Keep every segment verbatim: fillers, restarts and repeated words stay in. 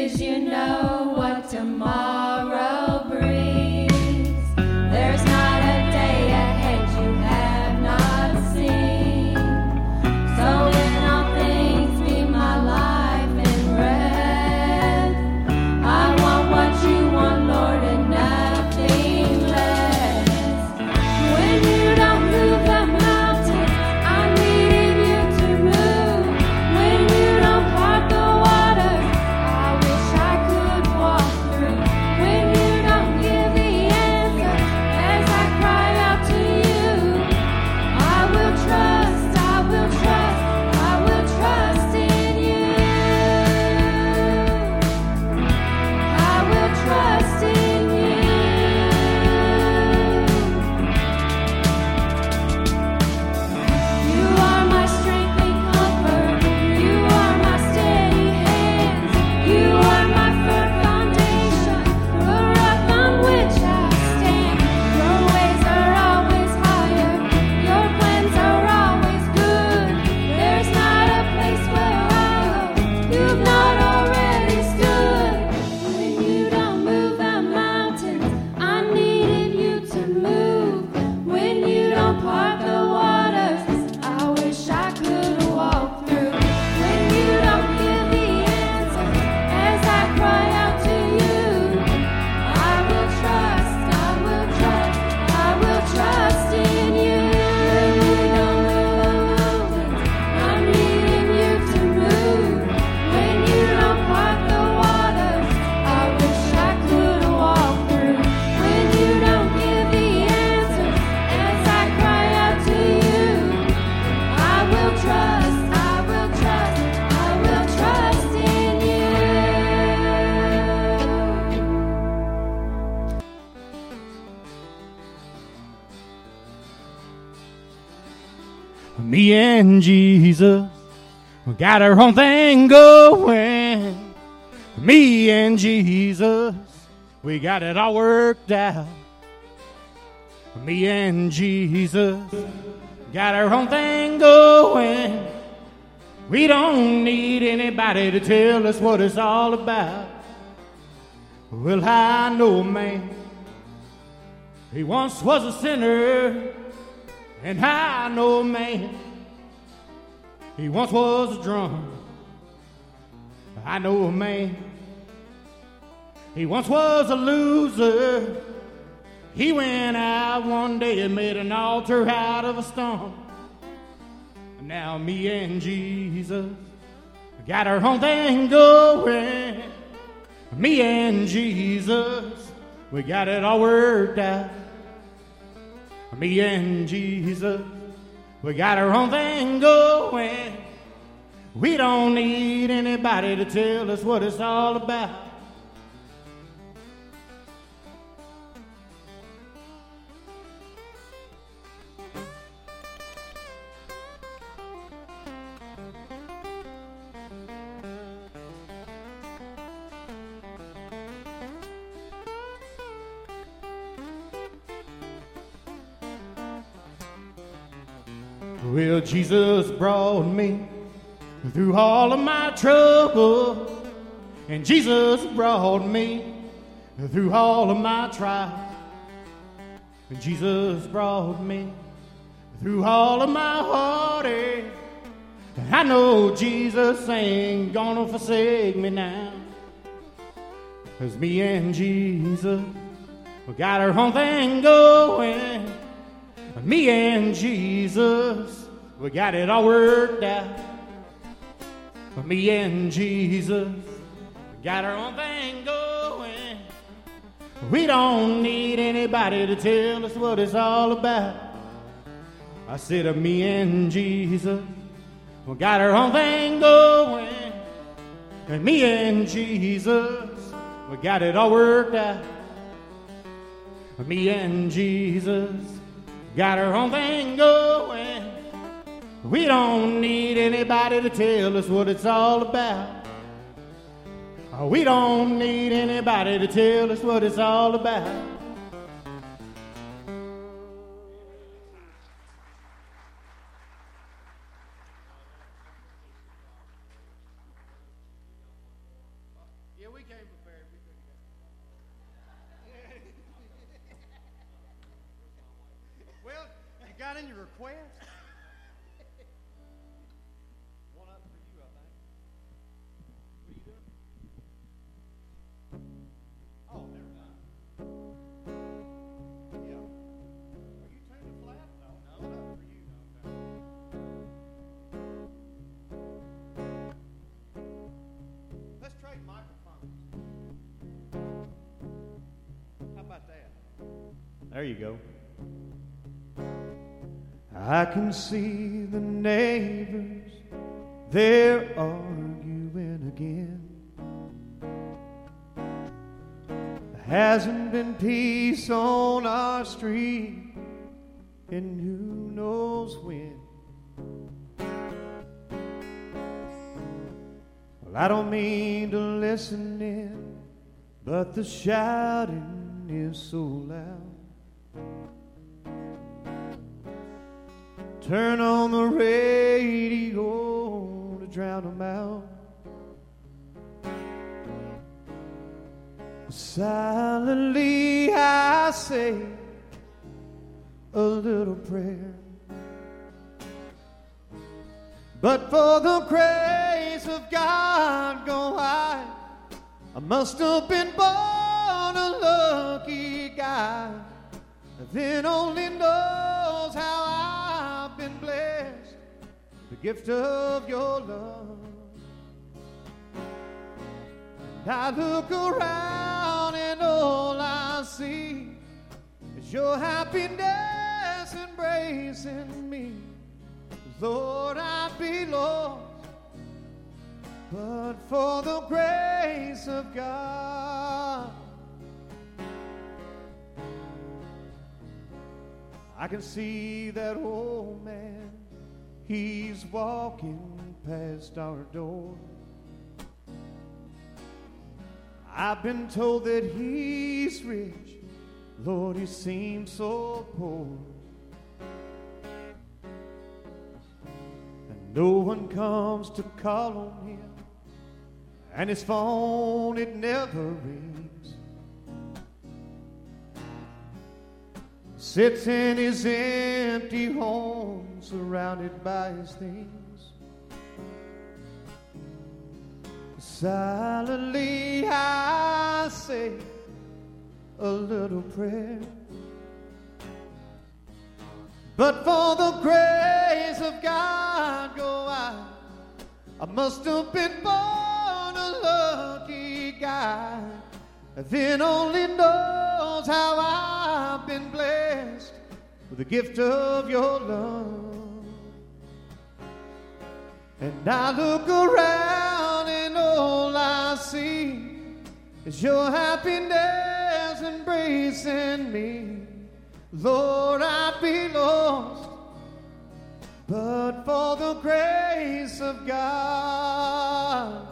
is you know what tomorrow brings. There's not a day ahead you have not seen. So in all things be my life and breath. I want what you want, Lord, and nothing less. When you don't move the mountains, I'm needing you to move. When you don't part the waters, I wish I could walk through. When you don't give the answer, as I cry out to you, I will trust, I will trust, I will trust in you. I will trust in you. You are my strength and comfort. You are my steady hands. You are my firm foundation, the rock on which I stand. Your ways are always higher. Your plans are always good. There's not a place where I'll go you've not already stood. When you don't move the mountains, I needed you to move. When you don't part the waters, I wish I could walk through. When you don't give the answer, as I cry out to you, I will trust, I will trust, I will trust in you. When you don't move the mountains, I'm needing you to move. When you don't part the waters, I wish I could walk through. When you don't give the answers, as I cry out to you, I will trust, I will trust, I will trust in you. Me and Jesus, we got our own thing going. Me and Jesus, we got it all worked out. Me and Jesus, got our own thing going. We don't need anybody to tell us what it's all about. Well, I know a man, he once was a sinner. And I know a man, he once was a drunk. I know a man, he once was a loser. He went out one day and made an altar out of a stone. Now me and Jesus got our own thing going. Me and Jesus, we got it all worked out. Me and Jesus, we got our own thing going. We don't need anybody to tell us what it's all about. Well, Jesus brought me through all of my trouble, and Jesus brought me through all of my trials, and Jesus brought me through all of my heartache. And I know Jesus ain't gonna forsake me now, 'cause me and Jesus, we got our own thing going. Me and Jesus, we got it all worked out. Me and Jesus, we got our own thing going. We don't need anybody to tell us what it's all about. I said, uh, me and Jesus, we got our own thing going. And me and Jesus, we got it all worked out. Me and Jesus, got our own thing going. We don't need anybody to tell us what it's all about. We don't need anybody to tell us what it's all about. Yeah, we done your request? One up for you, I think. What are you doing? Oh, never mind. Yeah. Are you tuned to flat? No, no, one up for you. Okay. Let's trade microphones. How about that? There you go. I can see the neighbors, they're arguing again. There hasn't been peace on our street in who knows when. Well, I don't mean to listen in, but the shouting is so loud. Turn on the radio to drown them out. Silently I say a little prayer, but for the grace of God go I. I must have been born a lucky guy. Then only knows how I've been blessed with the gift of your love. And I look around and all I see is your happiness embracing me. Lord, I'd be lost but for the grace of God. I can see that old man, he's walking past our door. I've been told that he's rich, Lord, he seems so poor. And no one comes to call on him, and his phone, it never rings. Sits in his empty home, surrounded by his things. Silently I say a little prayer, but for the grace of God go I. I must have been born a lucky guy, then only knows how I've been blessed with the gift of your love. And I look around and all I see is your happiness embracing me. Lord, I'd be lost but for the grace of God.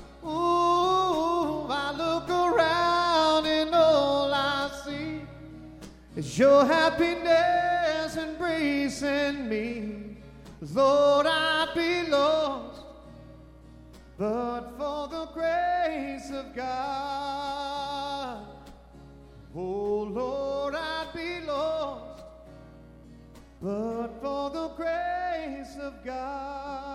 Ooh, I look around and all I see is your happiness embracing me. Lord, I'd be lost but for the grace of God. Oh, Lord, I'd be lost but for the grace of God.